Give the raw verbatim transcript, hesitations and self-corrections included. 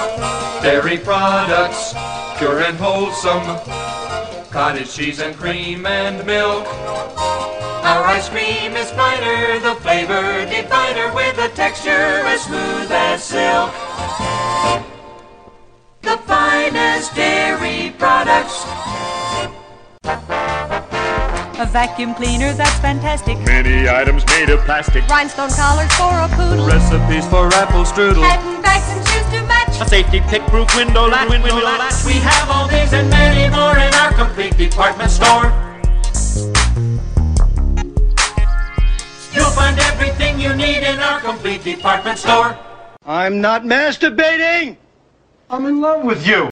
Dairy products, pure and wholesome, cottage cheese and cream and milk. Our ice cream is finer, the flavor definer, with a texture as smooth as silk. The finest dairy products. A vacuum cleaner that's fantastic. Many items made of plastic. Rhinestone collars for a poodle. Recipes for apple strudel. Patent bags and shoes to match. A safety pick-proof window latch. Window latch. We have all these and many more in our complete department store. You'll find everything you need in our complete department store. I'm not masturbating! I'm in love with you!